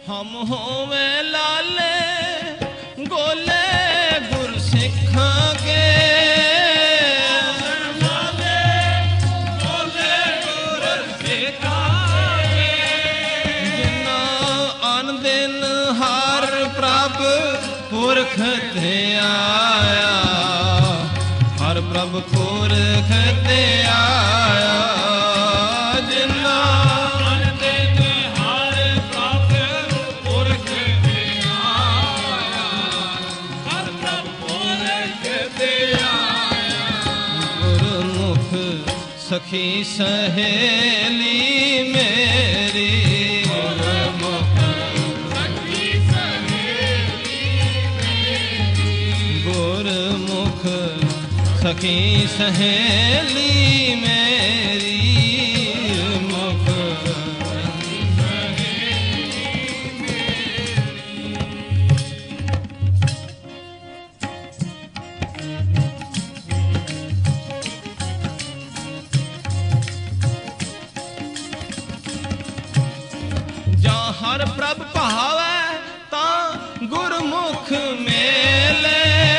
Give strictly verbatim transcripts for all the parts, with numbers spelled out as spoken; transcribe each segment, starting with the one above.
हम होवे लाले गोले गुर सिखां के, लाले गोले गुर सिखां के, जिन्ना अन दिन हर प्रभ पुरख ते आया, हर प्रभ पुरख ते आया, जिन्ना अन दिन हर प्रभ पुरख ते आया, हर प्रभ पुरख ते आया। गुरमुख सखी सहेली मेरी, गुरमुख सखी सहेली मेरी, गुरमुख सखी सहेली मेरी, मुख सहेली मेरी। जा हर प्रभ भावै तां गुरमुख मेले,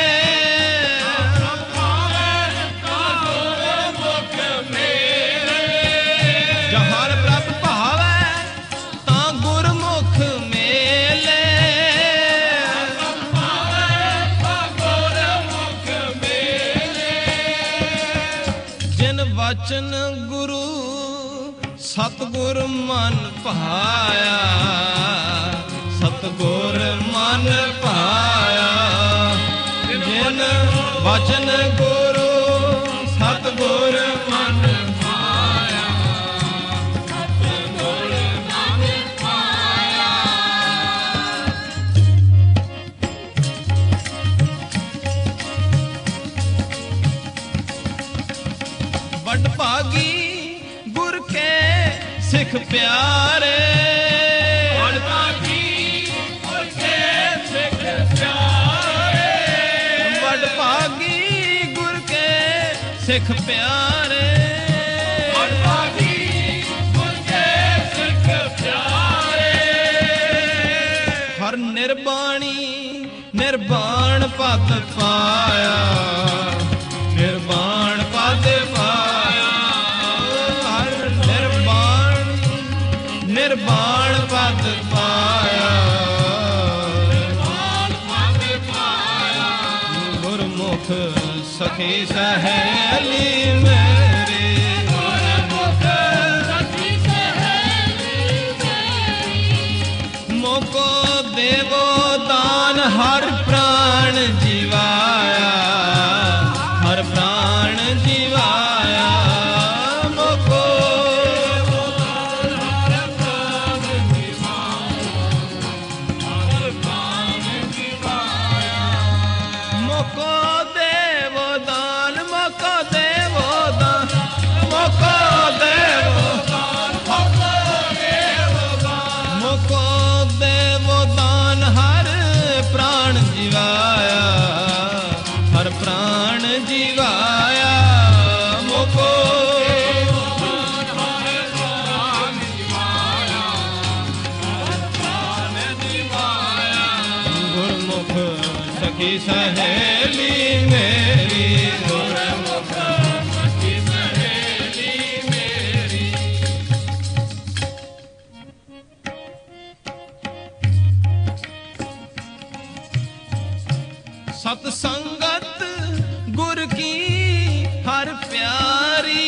वचन गुरु सतगुर मन पाया, सतगुर मन पाया, जिन वचन गुरु सतगुर मन पाया, सतगुर मन पाया। बड़ भागी गुर के सिख प्यारे, बड़ भागी गुर के सिख प्यारे, बड़ भागी गुर के सिख प्यारे, बड़ भागी गुर के सिख प्यारे। हर निर्बाणी निर्बाण पद पाया, निर्बाण पद पाया, हर निर्बाण निर्बाण पद पाया, निर्बाण पद पाया। गुरमुख सखी सहेली मेरी, गुरमुख सखी सहेली मेरी, मोको देवो दान हर प्राण जीवाया, हर प्राण जीवाया, मोको हर प्राण जीवाया, हर प्राण जीवाया, मोको देवो दान, मोको देवो दान, मोको देवो दान, मोको देवो दान, मोको देवो दान हर प्राण जीवाया, हर प्राण जीवाया, मोको हर प्राण जीवाया, हर प्राण जीवाया। गुरमुख सखी सहेली मेरी, गुरमुख सखी सहेली मेरी। सतसंगत गुर की हर प्यारी,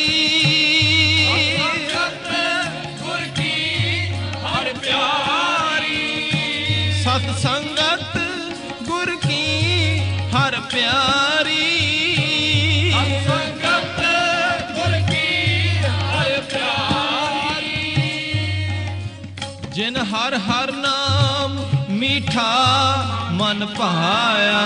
गुर की हर प्यारी, सतसंगत गुर की हर प्यारी, सतसंगत गुर की हर प्यारी। जिन हर हर नाम मीठा मन पाया,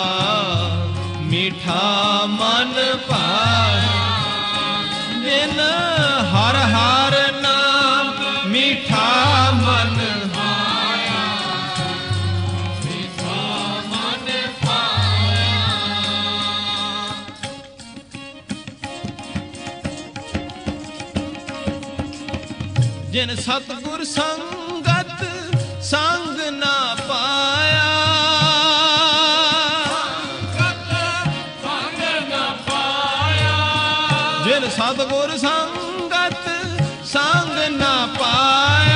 मीठा मन पाया, जिन हर हर नाम मीठा मन पाया, मीठा मन पाया। जिन सतगुर संगत ਸੰਗ ਨਾ ਪਾਇਆ, ਸੰਗ ਨਾ ਪਾਇਆ। ਜਿਨ ਸਤਿਗੁਰ ਸੰਗਤ ਸੰਗ ਨਾ ਪਾਇਆ,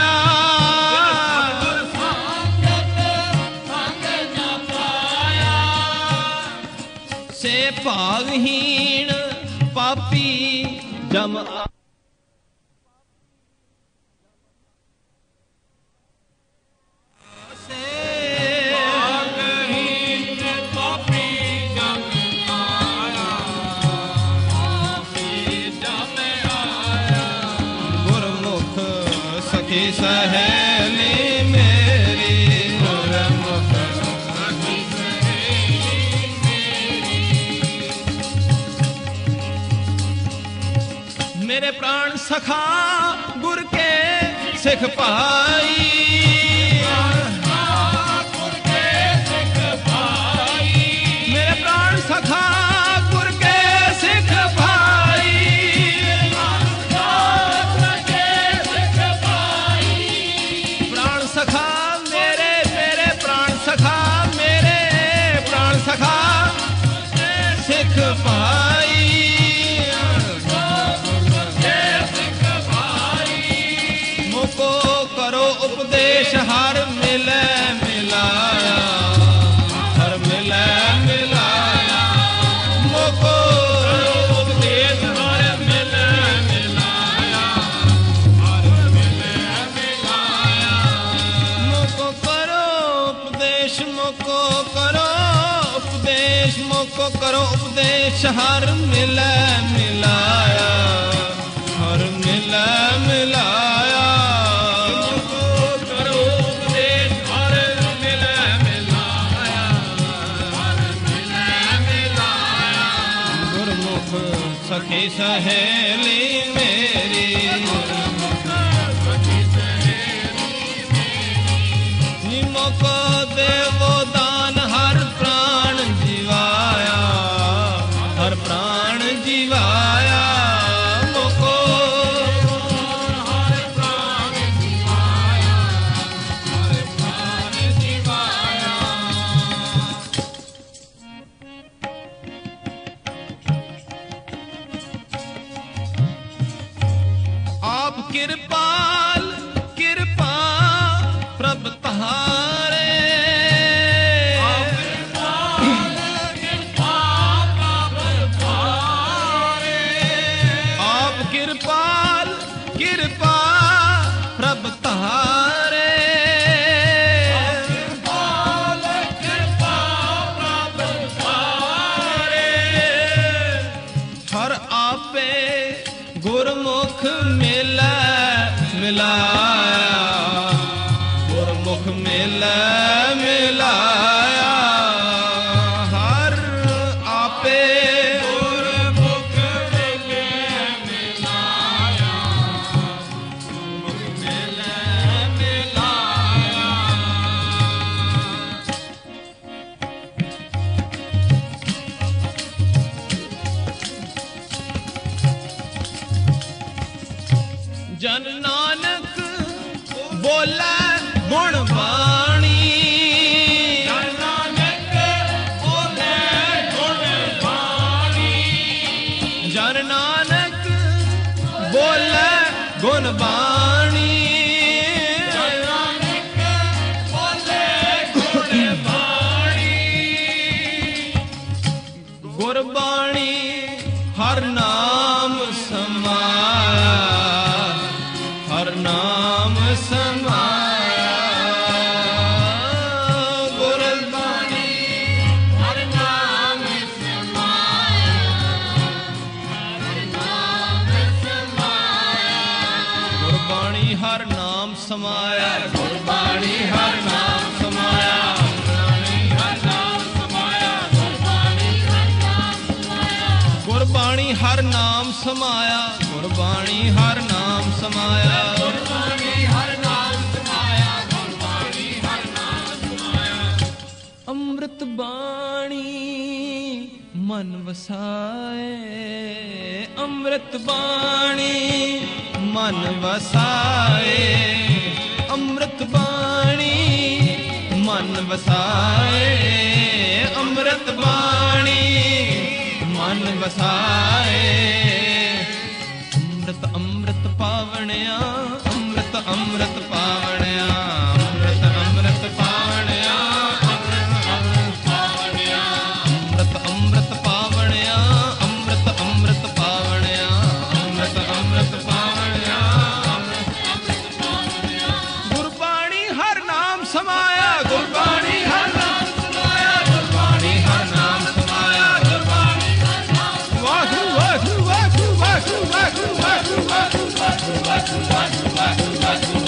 ਸੇ ਭਾਗਹੀਣ ਪਾਪੀ ਜਮ ਸਹੇਲੀ ਮੇਰੀ, ਗੁਰਮੁਖ ਸਖੀ ਸਹੇਲੀ ਮੇਰੀ। ਮੇਰੇ ਪ੍ਰਾਣ ਸਖਾ ਗੁਰ ਕੇ ਸਿੱਖ ਭਾਈ, ਗੁਰ ਕੇ ਸਿੱਖ ਭਾਈ। ਮੇਰੇ ਪ੍ਰਾਣ ਸਖਾ ਗੁਰ ਕੇ ਸਿੱਖ ਭਾਈ, ਸਖਾ ਮੇਰੇ, ਮੇਰੇ ਪ੍ਰਾਣ ਸਖਾ ਮੇਰੇ, ਪ੍ਰਾਣ ਸਖਾ ਸਿੱਖ ਭਾਈ, ਸਿੱਖ ਭਾਈ। ਮੁਕੋ ਕਰੋ ਉਪਦੇਸ਼ ਹਰ ਮਿਲੈ ਮਿਲਾਇਆ, ਹਰ ਮਿਲੈ ਮਿਲਾਇਆ। ਮੁਕੋ ਉਪਦੇਸ਼ ਹਰ ਮਿਲੈ ਮਿਲਾਇਆ, ਹਰ ਮਿਲੈ ਮਿਲਾਇਆ। ਮੁਕੋ ਕਰੋ ਉਪਦੇਸ਼, ਮੁਕੋ ਕਰੋ ਉਪਦੇਸ਼, ਮੁਕੋ ਕਰੋ ਉਪਦੇਸ਼ ਹਰ ਮਿਲੈ ਮਿਲਾਇਆ, ਹਰ ਮਿਲੈ ਮਿਲਾਇਆ। ਮੁਕੋ ਕਰੋ ਉਪਦੇਸ਼ ਹਰ ਮਿਲੈ ਮਿਲਾਇਆ, ਹਰ ਮਿਲੈ ਮਿਲਾਇਆ। ਗੁਰਮੁਖ ਸਖੀ ਸਹੇਲੀ ਮੇਰੀ, ਮੁਕੋ ਦੇਵੋ ਦਾਨ ਹਰ ਪ੍ਰਾਣ ਜੀਵਾਇਆ, ਹਰ ਪ੍ਰਾਣ ਜੀਵਾਇਆ। ਮੁਕੋ ਹਰ ਪ੍ਰਾਣ ਜੀਵਾਇਆ, ਹਰ ਪ੍ਰਾਣ ਜੀਵਾਇਆ। ਆਪ ਕਿਰਪਾਲ ਕਿਰਪਾ ਪ੍ਰਭ ਤਹਾਰੇ, ਆਪ ਕਿਰਪਾਲ ਕਿਰਪਾ ਪ੍ਰਭ ਤਹਾਰੇ, ਹਰ ਆਪੇ ਗੁਰਮੁਖ ਮਿਲੈ ਮਿਲਾਇਆ, ਗੁਰਮੁਖ ਮਿਲੈ ਮਿਲਾਇਆ। ਹਰ ਆਪੇ ਗੁਰਮੁਖ ਮਿਲੈ ਮਿਲਾਇਆ, ਗੁਰਮੁਖ ਮਿਲੈ ਮਿਲਾਇਆ। ਜਨ ਨਾਨਕ ਬੋਲੇ ਗੁਣ ਬਾਣੀ, ਜਨ ਨਾਨਕ ਬੋਲੇ ਗੁਣ ਬਾਣੀ, ਜਨ ਨਾਨਕ ਬੋਲੇ ਗੁਣ ਬਾਣੀ, ਜਨ ਨਾਨਕ ਬੋਲੇ ਗੁਣ ਬਾਣੀ। ਗੁਰਬਾਣੀ ਹਰ ਨਾਮ ਸਮਾਇਆ, ਹਰ ਨਾਮ ਸਮਾਇਆ। ਗੁਰਬਾਣੀ ਹਰ ਨਾਮ ਸਮਾਇਆ, ਹਰ ਨਾਮ ਸਮਾਇਆ। ਗੁਰਬਾਣੀ ਹਰ ਨਾਮ ਸਮਾਇਆ, ਗੁਰਬਾਣੀ ਹਰ ਨਾਮ ਸਮਾਇਆ, ਗੁਰਬਾਣੀ ਹਰ ਨਾਮ ਸਮਾਇਆ, ਗੁਰਬਾਣੀ ਹਰ ਨਾਮ ਸਮਾਇਆ। ਗੁਰਬਾਣੀ ਹਰ ਨਾਮ ਸਮਾਇਆ, ਗੁਰਬਾਣੀ ਹਰ ਨਾਮ ਸਮਾਇਆ, ਗੁਰਬਾਣੀ ਹਰ ਨਾਮ ਸਮਾਇਆ, ਗੁਰਬਾਣੀ ਹਰ ਨਾਮ ਸਮਾਇਆ। ਅੰਮ੍ਰਿਤ ਬਾਣੀ ਮਨ ਵਸਾਏ, ਅੰਮ੍ਰਿਤ ਬਾਣੀ ਮਨ ਵਸਾਏ, ਅੰਮ੍ਰਿਤ ਬਾਣੀ ਵਸਾਏ ਅੰਮ੍ਰਿਤ ਬਾਣੀ ਮਨ ਵਸਾਏ ਅੰਮ੍ਰਿਤ ਅੰਮ੍ਰਿਤ ਪਾਵਣਿਆ ਅੰਮ੍ਰਿਤ ਅੰਮ੍ਰਿਤ ਪਾਵਣਿਆ ਅੰਮ੍ਰਿਤ ਅੰਮ੍ਰਿਤ ਪਾਵਣਿਆ ਅੰਮ੍ਰਿਤ ਅੰਮ੍ਰਿਤ ਪਾਵਣਿਆ ਅੰਮ੍ਰਿਤ ਅੰਮ੍ਰਿਤ ਪਾਵਣਿਆ ਅੰਮ੍ਰਿਤ ਅੰਮ੍ਰਿਤ ਪਾਵਣਿਆ ਗੁਰਬਾਣੀ ਹਰ ਨਾਮ ਸਮਾਇਆ ਗੁਰਬਾਣੀ ਹਰ ਨਾਮ ਸਮਾਇਆ ਗੁਰਬਾਣੀ ਹਰ ਨਾਮ ਸਮਾਇਆ ਗੁਰਬਾਣੀ ਹਰ ਨਾਮ ਵਾਹਿਗੁਰੂ ਵਾਹਿਗੁਰੂ ਵਾਹਿਗੁਰੂ ਵਾਹਿਗੁਰੂ ਵਾਹਿਗੁਰੂ ਵਾਹਿਗੁਰੂ ਵਾਹਿਗੁਰੂ ਵਾਹਿਗੁਰੂ ਵਾਹਿਗੁਰੂ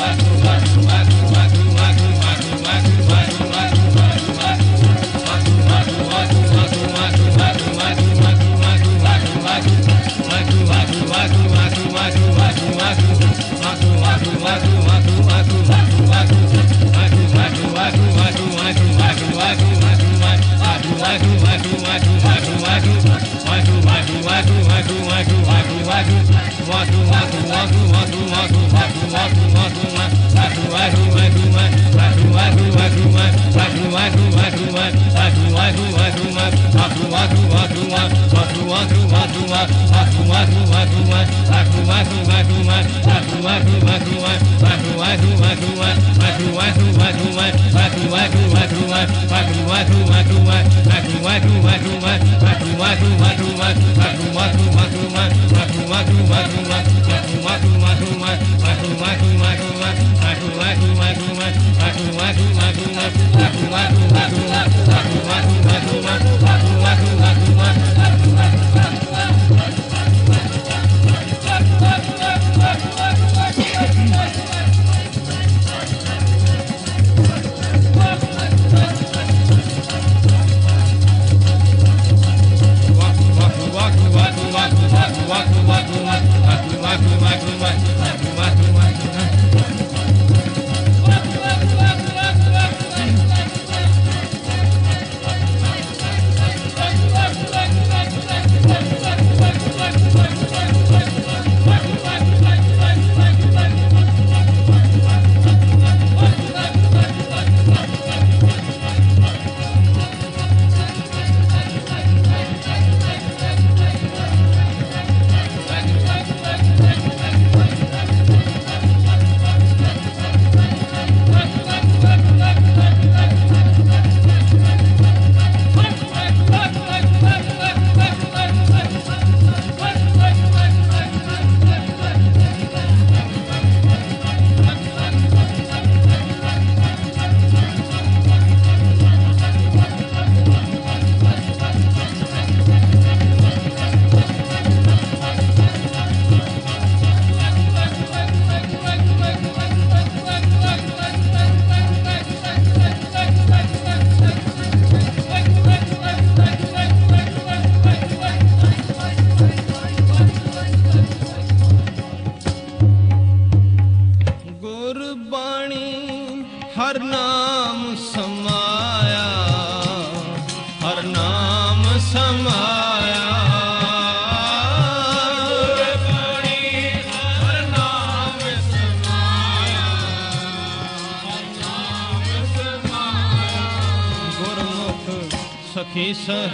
सखी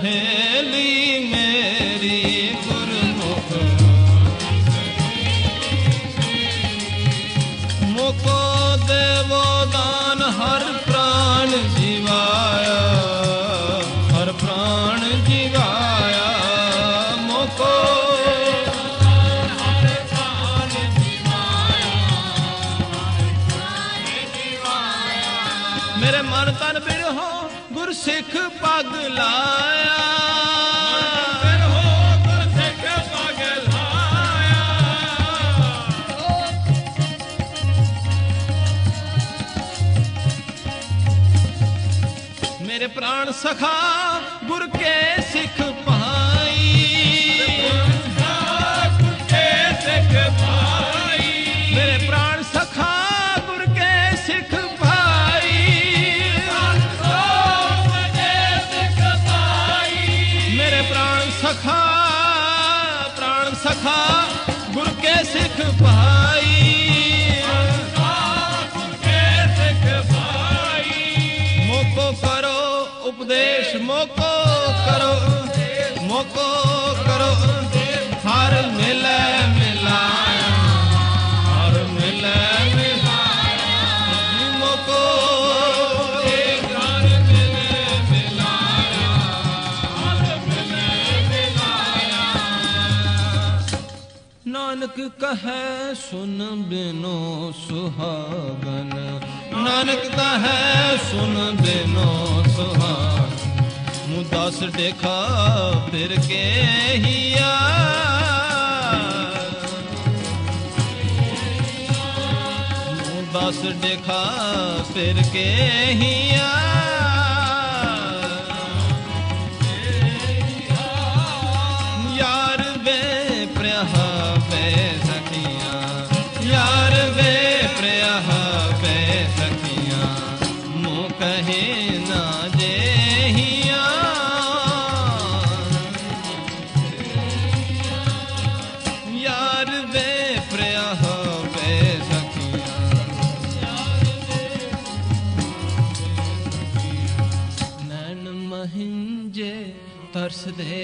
सहेली मेरी गुरमुख मुको देवो दान हर प्राण जीवाया हर प्राण जीवाया मुको हर प्राण जीवाया मेरे मन तन बिरहो गुर सिख पग लाया बिरहो गुर सिख पग लाया मेरे प्राण सखा गुर के सिख भाई गुर के सिख भाई मेरे प्राण सखा गुर के सिख सखा प्राण सखा गुर के सिख भाई गुर के सिख भाई मोको ਕਹੈ ਸੁਨ ਬਿਨੋ ਸੁਹਾਗਨ, ਨਾਨਕ ਕਹੈ ਸੁਨ ਬਿਨੋ ਸੁਹਾਗਨ। ਮੂੰ ਦਸ ਦੇਖਾ ਫਿਰ ਕੇ ਹੀਆ, ਮੂੰ ਦਸ ਦੇਖਾ ਫਿਰ ਕੇ ਹੀਆ। ਯਾਰ ਵੇ ਪ੍ਰਿਆਹ ਵੇ ਸਖੀਆਂ, ਯਾਰ ਵੇ ਪ੍ਰਿਆਹ ਵੇ ਸਖੀਆਂ। ਮੂੰ ਕਹੇ ਨਾ ਜੇਹੀਆਂ, ਯਾਰ ਵੇ ਪ੍ਰਿਆਹ ਵੇ ਸਖੀਆਂ। ਨੈਣ ਮਹਿੰਜੇ ਤਰਸਦੇ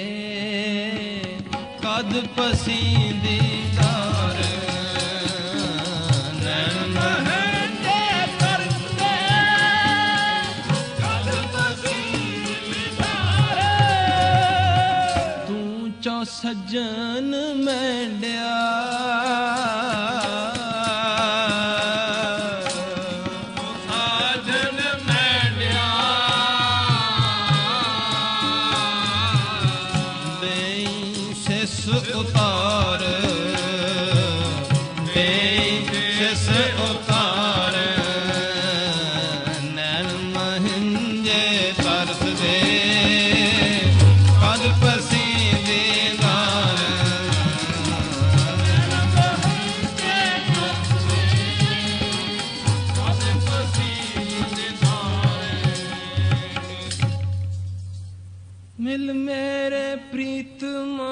ਕਦ ਪਸੀਂਦੀ ਦਾਰ, ਨੈਣ ਮਹਿੰਜੇ ਤਰਸਦੇ ਕਦ ਪਸੀਂਦੀ ਦਾਰ। ਤੂੰ ਚੋ ਸੱਜਣ ਮੈਂਡਿਆ, ਉਤਾਰ ਦੇ ਸਿਸ ਉਤਾਰ। ਨੈਣ ਮਹਿੰਜੇ ਤਰਸਦੇ ਕਦ ਪਸੀਂਦੀ ਦਾਰ, ਕਦ ਪਸੀਂਦੀ ਦਾਰ। ਮਿਲ ਮੇਰੇ ਪ੍ਰੀਤਮਾ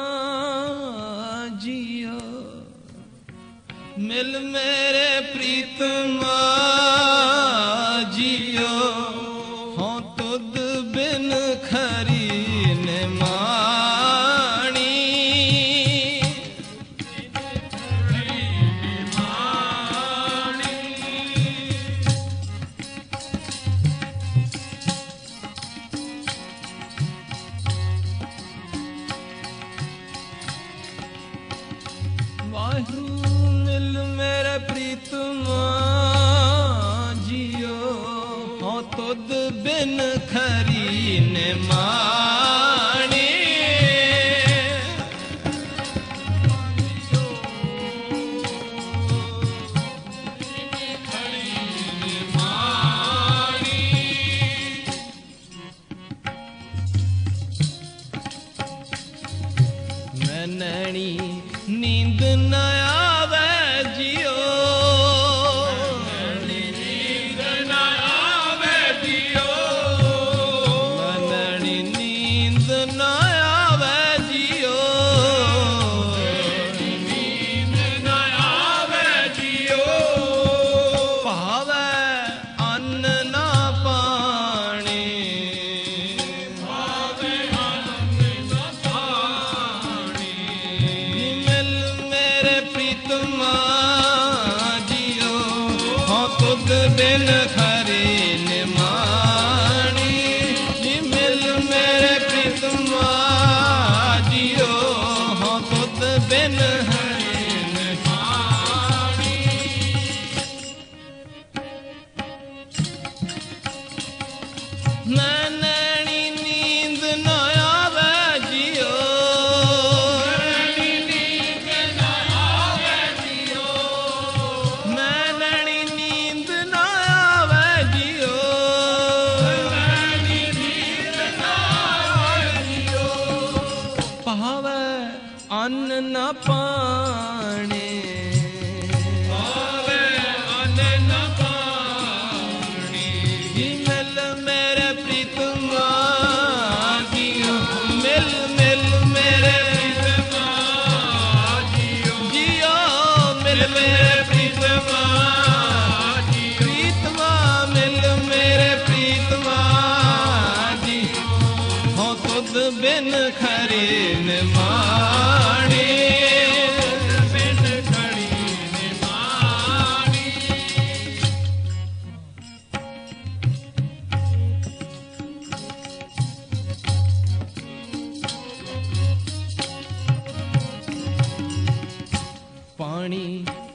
ਜੀਓ, ਮਿਲ ਮੇਰੇ ਪ੍ਰੀਤਮਾ ਜੀਓ। ਹੋਂ ਤੁਧ ਬਿਨ ਖਰੀ ਨੇ ਮਾਣੀ, ਵਾਹਿਗੁਰੂ ਮਿਲ ਮੇਰੇ ਪ੍ਰੀਤਮਾ ਜੀਓ। ਹੋਂ ਤੁਧ ਬਿਨ ਖਰੀ ਨੇ ਮਾਣੀ, ਮੈਂ ਨੈਣੀ ਨੀਂਦ ਨ ਆਵੇ ਜੀਓ, ਨੀਂਦ ਨ ਆਵੇ ਜੀਓ। ਮੈਂ ਨੈਣੀ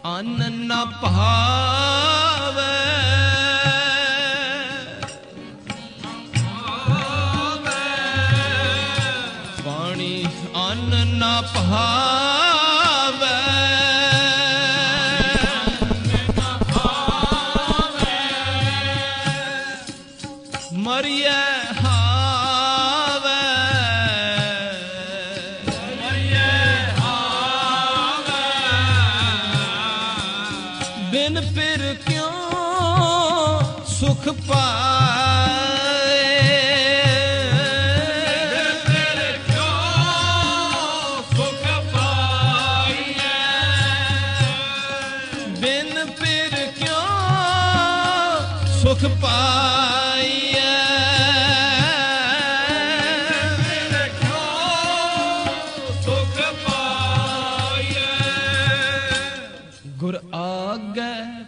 ਅੰਨ ਨਾ ਭਾਵੈ ਬਾਣੀ ਅੰਨ ਨਾ ਭਾਵੈ ਮਰੀਐ ਫਿਰ ਕਿਉਂ ਸੁਖ ਪਾਏ ਫਿਰ ਕਿਉਂ ਸੁਖ ਪਾਈਐ ਬਿਨ ਫਿਰ ਕਿਉਂ ਸੁਖ ਪਾਈਐ ਫਿਰ ਕਿਉਂ ਸੁਖ ਪਾਈਐ ਗੁਰ ਆਗੇ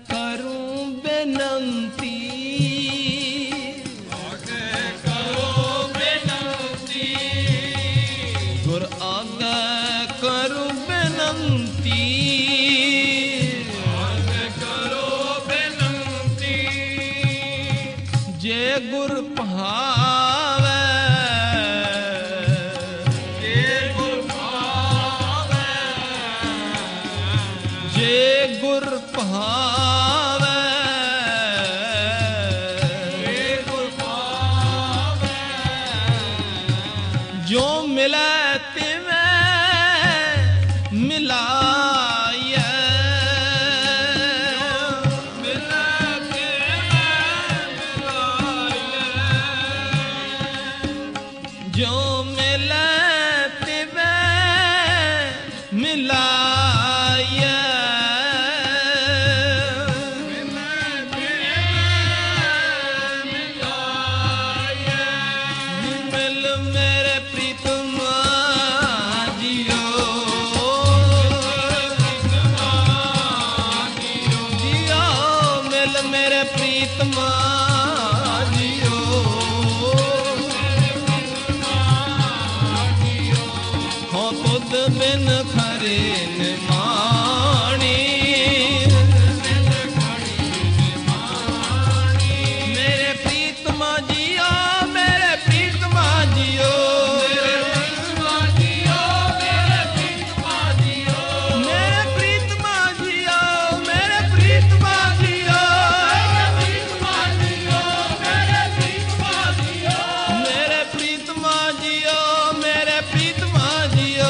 ਗੁਰ ਭਾਵੈ ਜੇ ਗੁਰ ਭਾਵੈ ਜੇ ਗੁਰ ਭਾਵੈ ਜੇ ਗੁਰ ਭਾਵੈ ਜੋ ਮਿਲੈ ਤਿਵੇਂ ਮਿਲਾਇਐ ਜੋ ਮਿਲੈ ਤਿਵੇਂ ਮਿਲਾਇਐ ਮਿਲ ਮੇਰੇ ਪ੍ਰੀਤਮ ਜੀਓ ਜੀਓ ਮਿਲ ਮੇਰੇ ਪ੍ਰੀਤਮ ਬਿਨ ਖਰੇ ਨਿਮਾਣੀ ਮੇਰੇ ਪ੍ਰੀਤਮਾ ਜੀਓ ਮੇਰੇ ਪ੍ਰੀਤਮਾ ਜੀਓ ਮੇਰੇ ਪ੍ਰੀਤਮਾ ਜੀਓ ਮੇਰੇ ਪ੍ਰੀਤਮਾ ਜੀਓ ਮੇਰੇ ਪ੍ਰੀਤਮਾ ਜੀਓ ਮੇਰੇ ਪ੍ਰੀਤਮਾ ਜੀਓ ਮੇਰੇ ਪ੍ਰੀਤਮਾ ਜੀਓ ਮੇਰੇ ਪ੍ਰੀਤਮਾ ਜੀਓ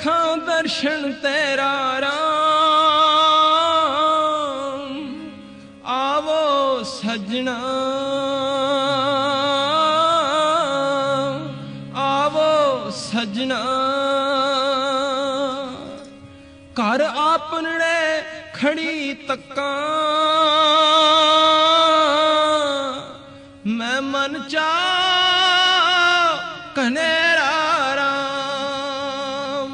अखां दर्शन तेरा राम, आवो सजना आवो सजना, घर आपने खड़ी तक्का मैं मन चा कनेरा राम।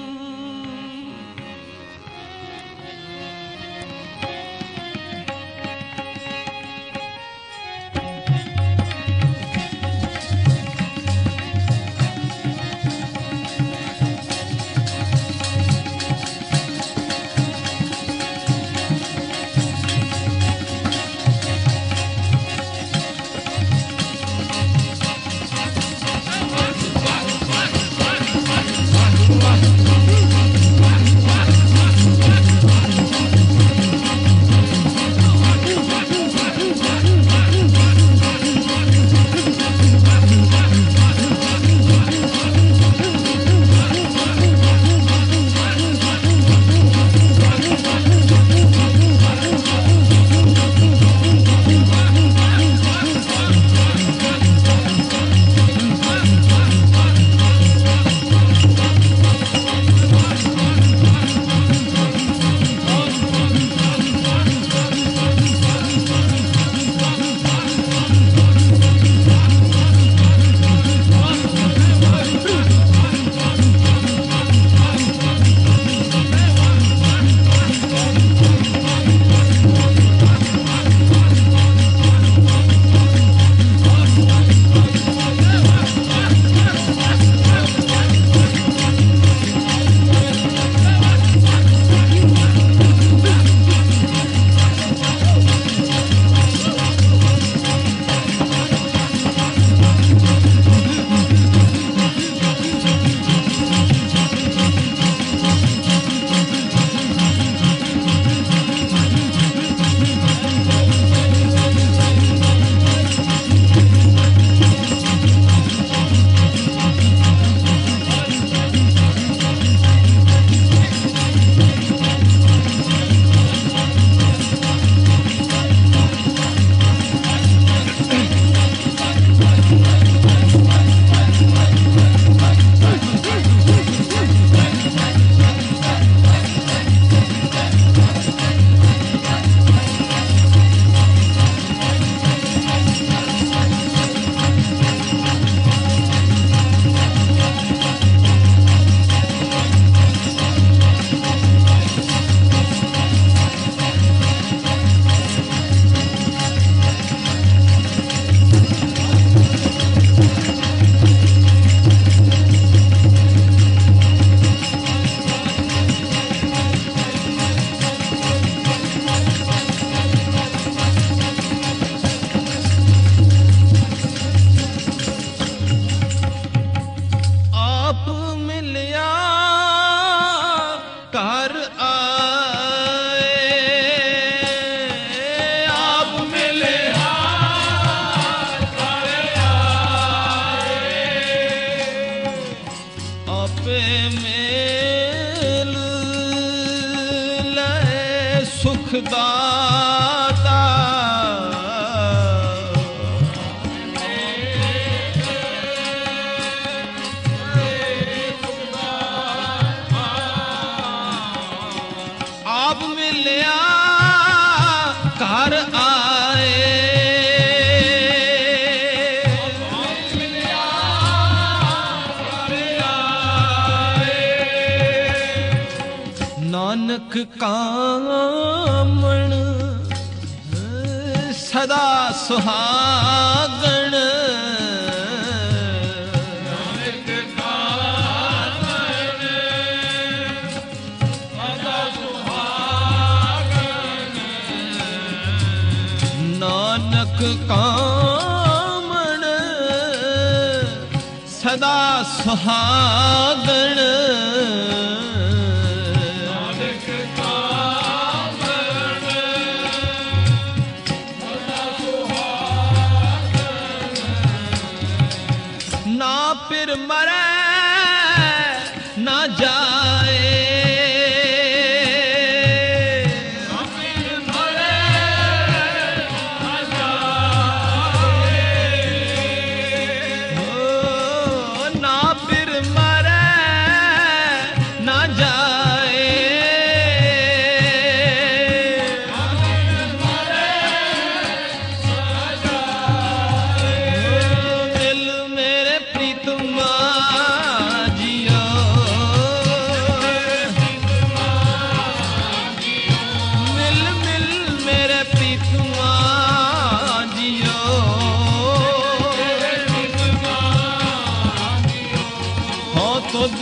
दाता आप मिलिया घर आए नानक कामण सदा सुहागण नानक कामण सदा सुहागण नानक कामण सदा सुहागण फिर मरे ना जा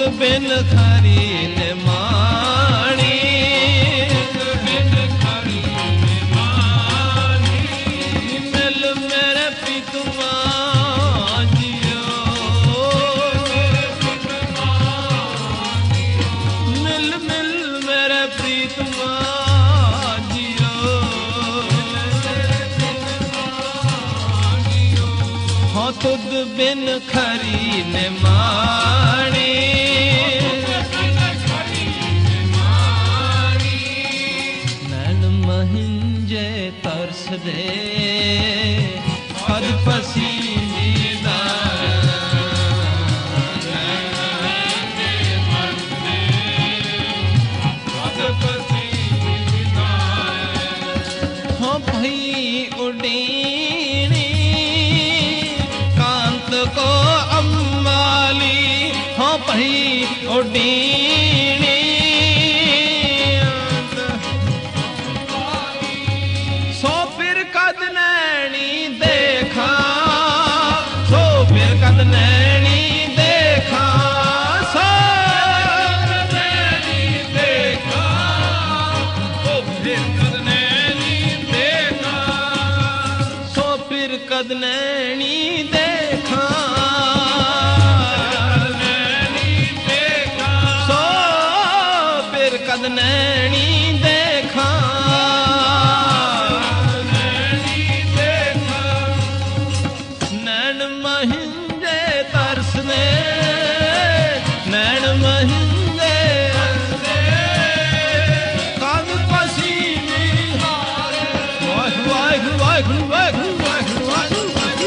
बिन खरी ने मानी बिन खरी ने मानी मिल मेरे प्रीतमा जियो मिल मिल मेरे प्रीतमा जियो हाँ तुद बिन खरी ने मानी नैन महिंजे तरस दे हद पसीदा हाँ भई उडीनी कांत को अम्बाली हाँ भई उडीनी सो फिर कद नैनी देखा सो फिर कद नैनी देखा सो नैनी देखा सो फिर कद नैनी देखा सो फिर कद नैनी देखा सो फिर कद नैनी देखा नैन महिंदे तरस ने नैन महिंदे कद पसीने वाहिगुरू वाहिगुरू वाहिगुरू वाहिगुरू वाहिगुरू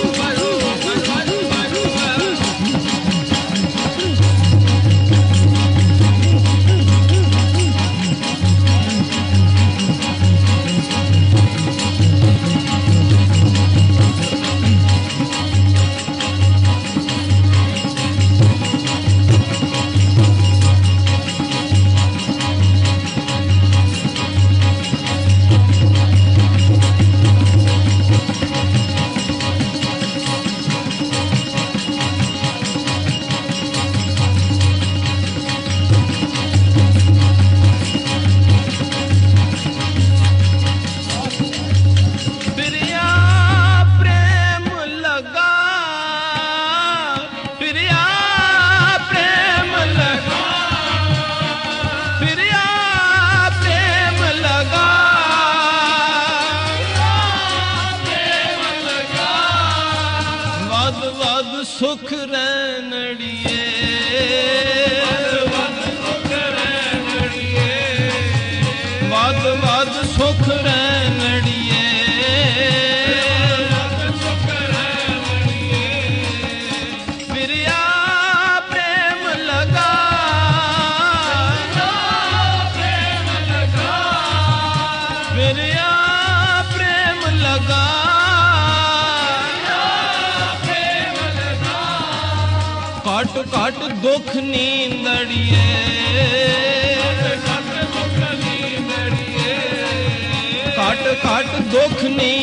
सुख रैनड़िए वद वद सुख रैनड़िए प्रिया प्रेम लगा प्रिया प्रेम लगा काट काट दुख नींदड़िए काट काट दुख नी